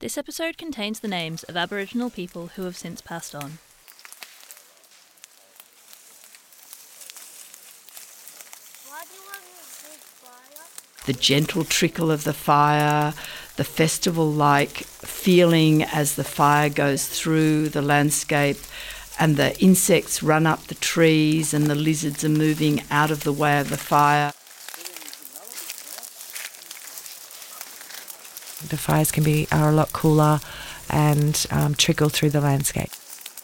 This episode contains the names of Aboriginal people who have since passed on. The gentle trickle of the fire, the festival-like feeling as the fire goes through the landscape, and the insects run up the trees and the lizards are moving out of the way of the fire. The fires are a lot cooler and trickle through the landscape.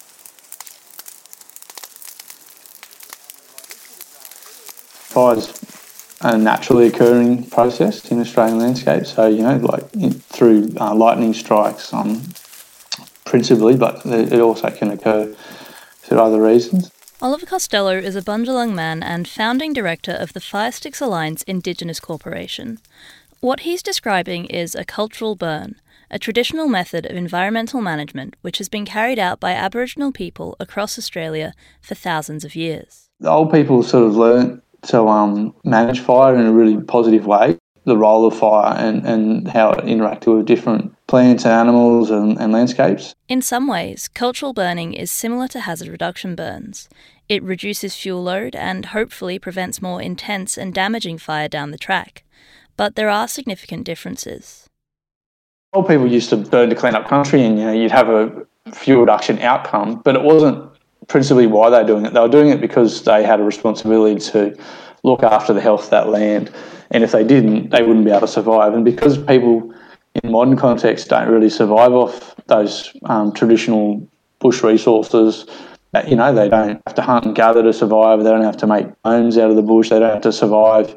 Fires are a naturally occurring process in Australian landscape. So, through lightning strikes principally, but it also can occur through other reasons. Oliver Costello is a Bundjalung man and founding director of the Firesticks Alliance Indigenous Corporation. What he's describing is a cultural burn, a traditional method of environmental management which has been carried out by Aboriginal people across Australia for thousands of years. The old people sort of learnt to manage fire in a really positive way, the role of fire and how it interacted with different plants and animals and landscapes. In some ways, cultural burning is similar to hazard reduction burns. It reduces fuel load and hopefully prevents more intense and damaging fire down the track. But there are significant differences. Old people used to burn to clean up country and you'd have a fuel reduction outcome, but it wasn't principally why they were doing it. They were doing it because they had a responsibility to look after the health of that land. And if they didn't, they wouldn't be able to survive. And because people in modern context don't really survive off those traditional bush resources, they don't have to hunt and gather to survive. They don't have to make homes out of the bush. They don't have to survive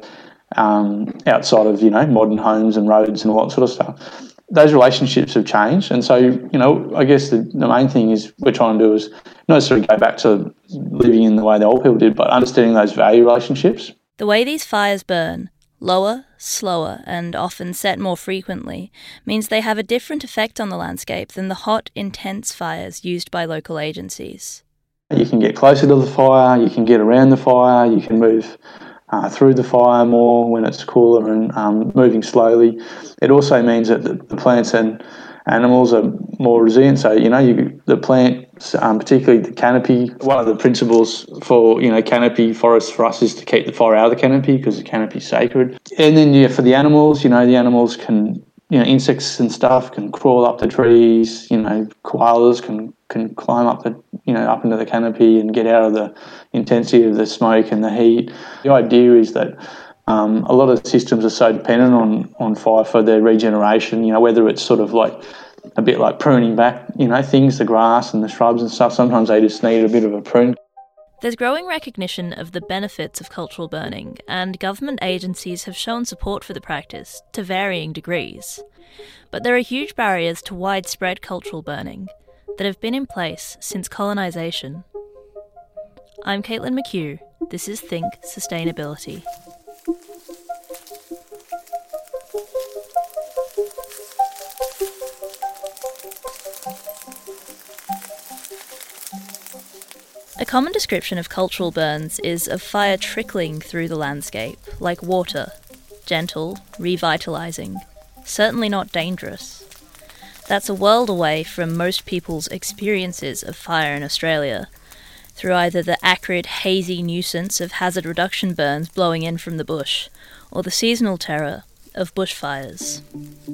outside of, modern homes and roads and all that sort of stuff. Those relationships have changed. And so, I guess the main thing is we're trying to do is not necessarily go back to living in the way the old people did, but understanding those value relationships. The way these fires burn, lower, slower, and often set more frequently, means they have a different effect on the landscape than the hot, intense fires used by local agencies. You can get closer to the fire, you can get around the fire, you can move through the fire more when it's cooler and moving slowly. It also means that the plants and animals are more resilient. So, the plants, particularly the canopy, one of the principles for, canopy forests for us is to keep the fire out of the canopy because the canopy is sacred. And then, for the animals, the animals can, insects and stuff can crawl up the trees, koalas can climb up up into the canopy and get out of the intensity of the smoke and the heat. The idea is that a lot of systems are so dependent on fire for their regeneration, whether it's sort of like a bit like pruning back, things, the grass and the shrubs and stuff. Sometimes they just need a bit of a prune. There's growing recognition of the benefits of cultural burning, and government agencies have shown support for the practice to varying degrees. But there are huge barriers to widespread cultural burning that have been in place since colonisation. I'm Caitlin McHugh. This is Think Sustainability. A common description of cultural burns is of fire trickling through the landscape, like water, gentle, revitalising, certainly not dangerous. That's a world away from most people's experiences of fire in Australia, through either the acrid, hazy nuisance of hazard reduction burns blowing in from the bush, or the seasonal terror of bushfires.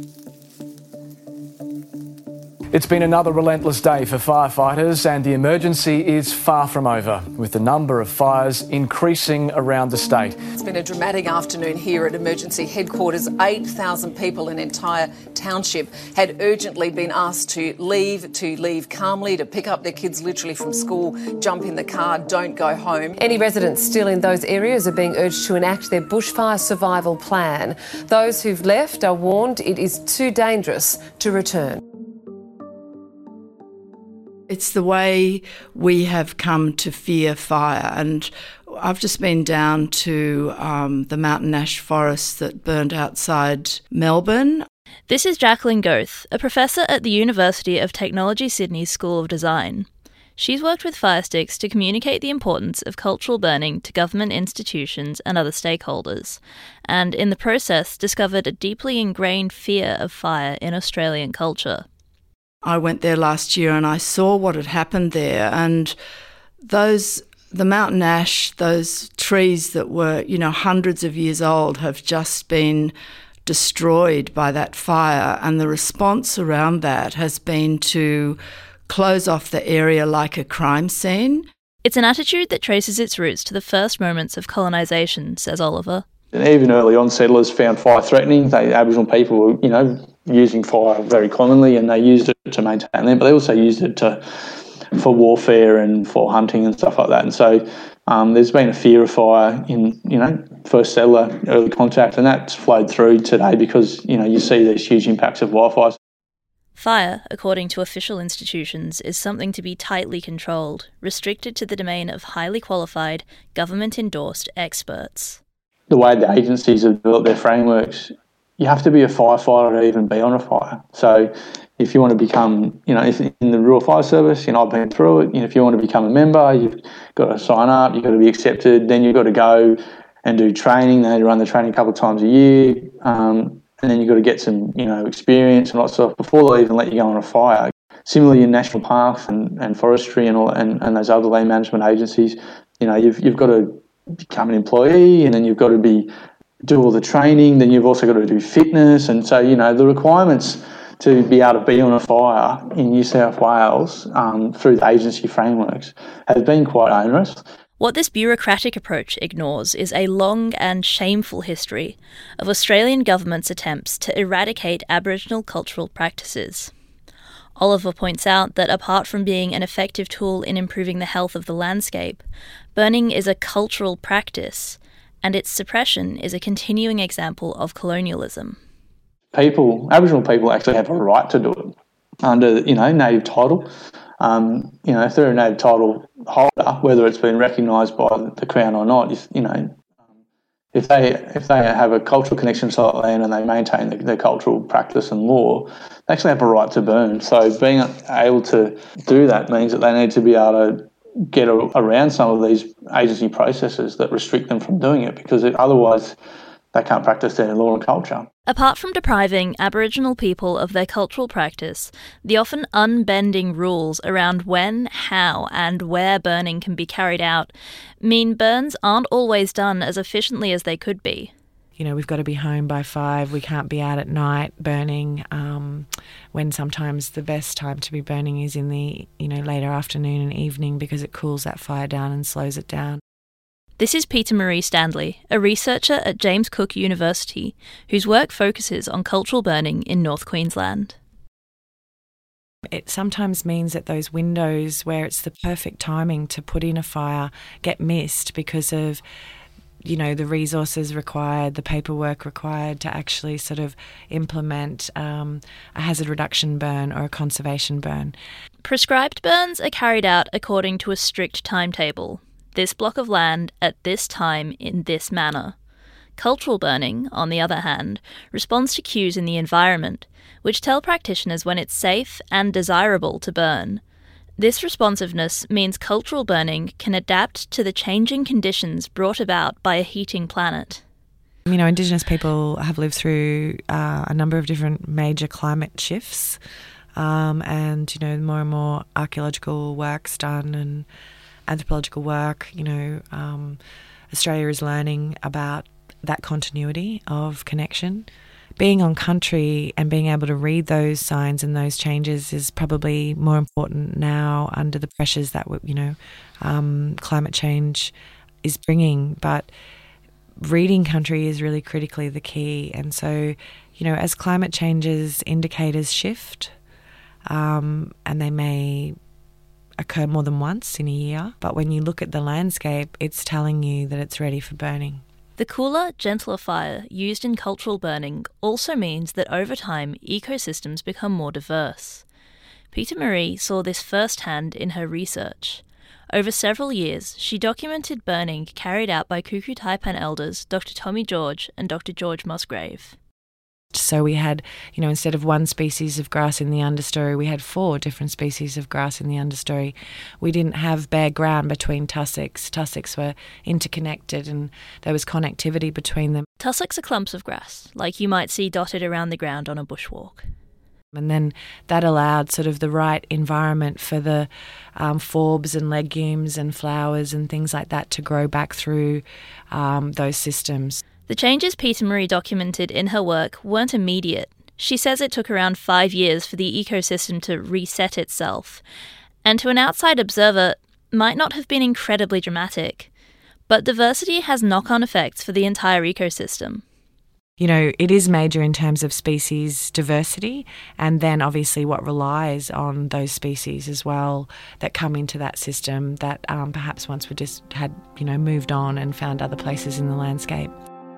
It's been another relentless day for firefighters, and the emergency is far from over, with the number of fires increasing around the state. It's been a dramatic afternoon here at emergency headquarters. 8,000 people, an entire township, had urgently been asked to leave calmly, to pick up their kids literally from school, jump in the car, don't go home. Any residents still in those areas are being urged to enact their bushfire survival plan. Those who've left are warned it is too dangerous to return. It's the way we have come to fear fire, and I've just been down to the mountain ash forest that burned outside Melbourne. This is Jacqueline Goeth, a professor at the University of Technology Sydney's School of Design. She's worked with Firesticks to communicate the importance of cultural burning to government institutions and other stakeholders, and in the process discovered a deeply ingrained fear of fire in Australian culture. I went there last year and I saw what had happened there, and the mountain ash, those trees that were, hundreds of years old, have just been destroyed by that fire, and the response around that has been to close off the area like a crime scene. It's an attitude that traces its roots to the first moments of colonisation, says Oliver. And even early on, settlers found fire threatening. Aboriginal people were, using fire very commonly, and they used it to maintain land, but they also used it for warfare and for hunting and stuff like that. And so there's been a fear of fire in, first settler, early contact, and that's flowed through today because, you see these huge impacts of wildfires. Fire, according to official institutions, is something to be tightly controlled, restricted to the domain of highly qualified, government-endorsed experts. The way the agencies have developed their frameworks, you have to be a firefighter to even be on a fire. So if you want to become, if in the Rural Fire Service, I've been through it, if you want to become a member, you've got to sign up, you've got to be accepted, then you've got to go and do training. They run the training a couple of times a year, and then you've got to get some, experience and lots of stuff before they'll even let you go on a fire. Similarly, in national parks and forestry and those other land management agencies, you've got to become an employee, and then you've got to do all the training, then you've also got to do fitness. And so, the requirements to be able to be on a fire in New South Wales through the agency frameworks has been quite onerous. What this bureaucratic approach ignores is a long and shameful history of Australian government's attempts to eradicate Aboriginal cultural practices. Oliver points out that apart from being an effective tool in improving the health of the landscape, burning is a cultural practice, and its suppression is a continuing example of colonialism. Aboriginal people actually have a right to do it under, native title. If they're a native title holder, whether it's been recognised by the Crown or not, if they have a cultural connection to that land and they maintain their cultural practice and law, they actually have a right to burn. So being able to do that means that they need to be able to get around some of these agency processes that restrict them from doing it, because otherwise they can't practice their law and culture. Apart from depriving Aboriginal people of their cultural practice, the often unbending rules around when, how and where burning can be carried out mean burns aren't always done as efficiently as they could be. We've got to be home by 5. We can't be out at night burning, when sometimes the best time to be burning is in the, later afternoon and evening, because it cools that fire down and slows it down. This is Peter Marie Standley, a researcher at James Cook University, whose work focuses on cultural burning in North Queensland. It sometimes means that those windows where it's the perfect timing to put in a fire get missed because of, the resources required, the paperwork required to actually sort of implement a hazard reduction burn or a conservation burn. Prescribed burns are carried out according to a strict timetable. This block of land at this time in this manner. Cultural burning, on the other hand, responds to cues in the environment, which tell practitioners when it's safe and desirable to burn. This responsiveness means cultural burning can adapt to the changing conditions brought about by a heating planet. Indigenous people have lived through a number of different major climate shifts, and more and more archaeological work's done and anthropological work. Australia is learning about that continuity of connection. Being on country and being able to read those signs and those changes is probably more important now under the pressures that climate change is bringing. But reading country is really critically the key. And so, as climate change's indicators shift, and they may occur more than once in a year, but when you look at the landscape, it's telling you that it's ready for burning. The cooler, gentler fire used in cultural burning also means that over time ecosystems become more diverse. Peter Marie saw this firsthand in her research. Over several years, she documented burning carried out by Kuku Taipan elders Dr. Tommy George and Dr. George Musgrave. So we had, instead of one species of grass in the understory, we had 4 different species of grass in the understory. We didn't have bare ground between tussocks. Tussocks were interconnected and there was connectivity between them. Tussocks are clumps of grass, like you might see dotted around the ground on a bushwalk. And then that allowed sort of the right environment for the forbs and legumes and flowers and things like that to grow back through those systems. The changes Peter Marie documented in her work weren't immediate. She says it took around 5 years for the ecosystem to reset itself, and to an outside observer, might not have been incredibly dramatic. But diversity has knock-on effects for the entire ecosystem. You know, it is major in terms of species diversity, and then obviously what relies on those species as well that come into that system that perhaps once we just had, moved on and found other places in the landscape.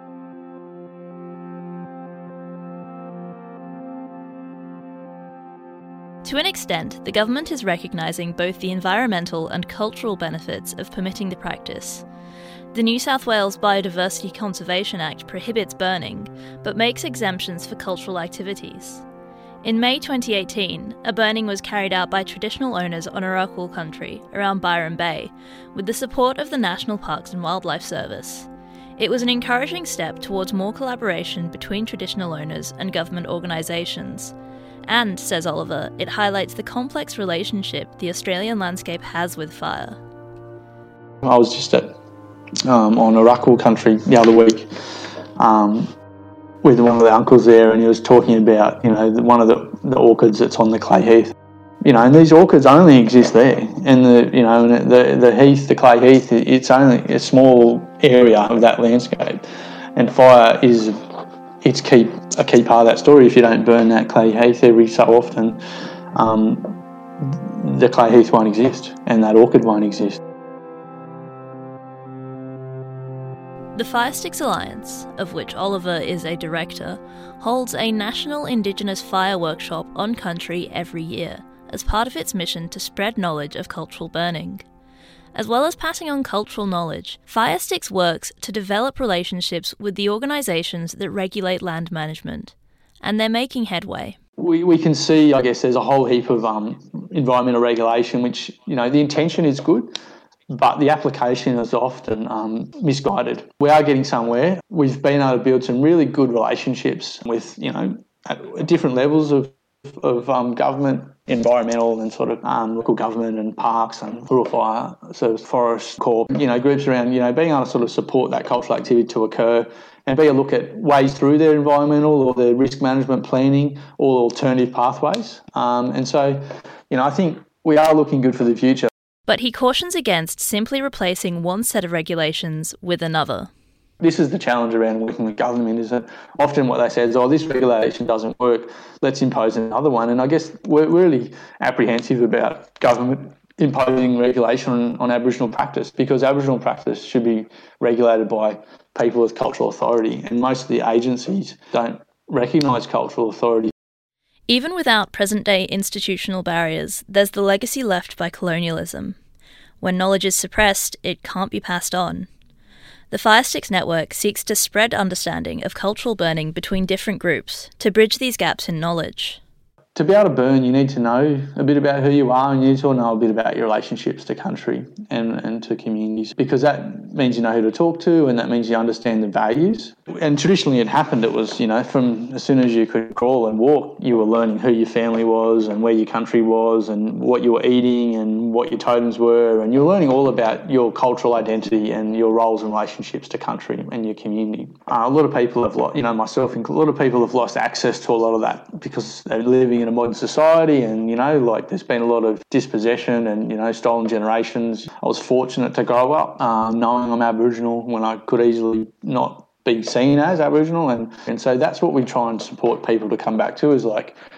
To an extent, the government is recognising both the environmental and cultural benefits of permitting the practice. The New South Wales Biodiversity Conservation Act prohibits burning, but makes exemptions for cultural activities. In May 2018, a burning was carried out by traditional owners on Arakwal country around Byron Bay, with the support of the National Parks and Wildlife Service. It was an encouraging step towards more collaboration between traditional owners and government organisations. And, says Oliver, it highlights the complex relationship the Australian landscape has with fire. I was just on Arakwal country the other week with one of the uncles there, and he was talking about one of the orchids that's on the Clay Heath, and these orchids only exist there, and the heath, the Clay Heath, it's only a small area of that landscape, and fire is a key part of that story. If you don't burn that Clay Heath every so often, the Clay Heath won't exist, and that orchid won't exist. The Firesticks Alliance, of which Oliver is a director, holds a National Indigenous Fire Workshop on country every year as part of its mission to spread knowledge of cultural burning. As well as passing on cultural knowledge, Firesticks works to develop relationships with the organisations that regulate land management, and they're making headway. We can see, I guess, there's a whole heap of environmental regulation, which, the intention is good, but the application is often misguided. We are getting somewhere. We've been able to build some really good relationships with, at different levels of government, environmental and sort of local government and parks and rural fire service, forest corp, groups around, being able to sort of support that cultural activity to occur and be a look at ways through their environmental or their risk management planning or alternative pathways. And so, I think we are looking good for the future. But he cautions against simply replacing one set of regulations with another. This is the challenge around working with government, is that often what they say is, this regulation doesn't work, let's impose another one. And I guess we're really apprehensive about government imposing regulation on Aboriginal practice, because Aboriginal practice should be regulated by people with cultural authority, and most of the agencies don't recognise cultural authority. Even without present-day institutional barriers, there's the legacy left by colonialism. When knowledge is suppressed, it can't be passed on. The Firesticks Network seeks to spread understanding of cultural burning between different groups to bridge these gaps in knowledge. To be able to burn, you need to know a bit about who you are, and you need to know a bit about your relationships to country and to communities, because that means you know who to talk to, and that means you understand the values. And traditionally it happened, it was, from as soon as you could crawl and walk, you were learning who your family was and where your country was and what you were eating and what your totems were, and you were learning all about your cultural identity and your roles and relationships to country and your community. A lot of people have lost, myself included, a lot of people have lost access to a lot of that because they're living in a modern society, and there's been a lot of dispossession and stolen generations. I was fortunate to grow up knowing I'm Aboriginal when I could easily not be seen as Aboriginal, and so that's what we try and support people to come back to, is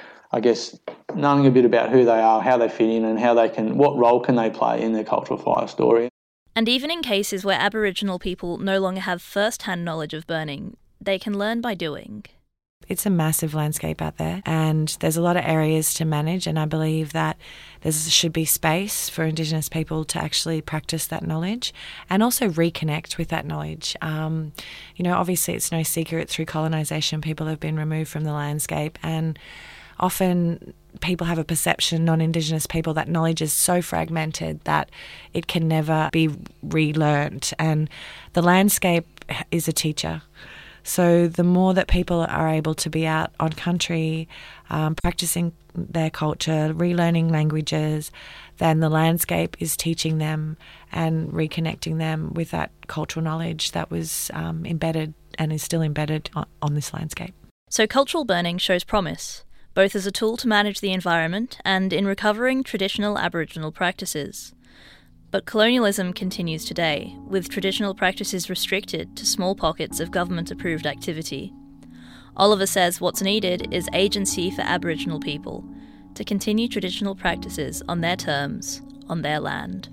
knowing a bit about who they are, how they fit in, and what role can they play in their cultural fire story. And even in cases where Aboriginal people no longer have first-hand knowledge of burning, they can learn by doing. It's a massive landscape out there, and there's a lot of areas to manage, and I believe that there should be space for Indigenous people to actually practice that knowledge and also reconnect with that knowledge. Obviously it's no secret through colonisation people have been removed from the landscape, and often people have a perception, non-Indigenous people, that knowledge is so fragmented that it can never be relearnt, and the landscape is a teacher. So the more that people are able to be out on country, practicing their culture, relearning languages, then the landscape is teaching them and reconnecting them with that cultural knowledge that was embedded and is still embedded on this landscape. So cultural burning shows promise, both as a tool to manage the environment and in recovering traditional Aboriginal practices. But colonialism continues today, with traditional practices restricted to small pockets of government-approved activity. Oliver says what's needed is agency for Aboriginal people to continue traditional practices on their terms, on their land.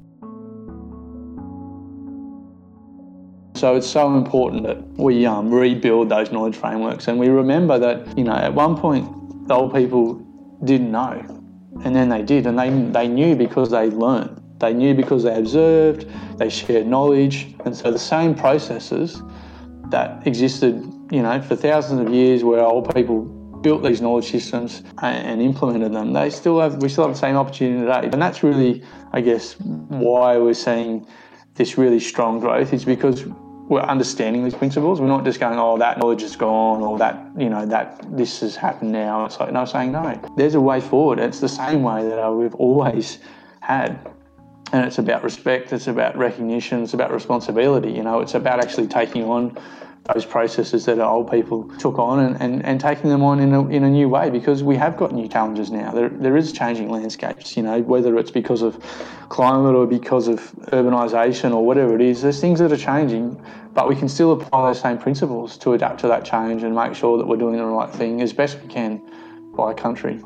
So it's so important that we rebuild those knowledge frameworks, and we remember that, at one point the old people didn't know, and then they did, and they knew because they learned. They knew because they observed, they shared knowledge, and so the same processes that existed, for thousands of years where old people built these knowledge systems and implemented them, we still have the same opportunity today. And that's really, I guess, why we're seeing this really strong growth, is because we're understanding these principles. We're not just going, oh, that knowledge is gone, or that this has happened now. It's like, saying, no, there's a way forward. It's the same way that we've always had. And it's about respect, it's about recognition, it's about responsibility. It's about actually taking on those processes that our old people took on and taking them on in a new way, because we have got new challenges now. There is changing landscapes, whether it's because of climate or because of urbanisation or whatever it is. There's things that are changing, but we can still apply those same principles to adapt to that change and make sure that we're doing the right thing as best we can by country.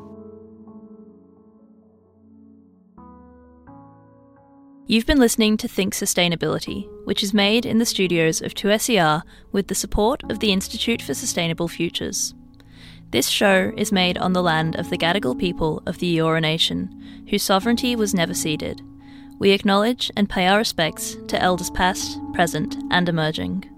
You've been listening to Think Sustainability, which is made in the studios of 2SER with the support of the Institute for Sustainable Futures. This show is made on the land of the Gadigal people of the Eora Nation, whose sovereignty was never ceded. We acknowledge and pay our respects to elders past, present and emerging.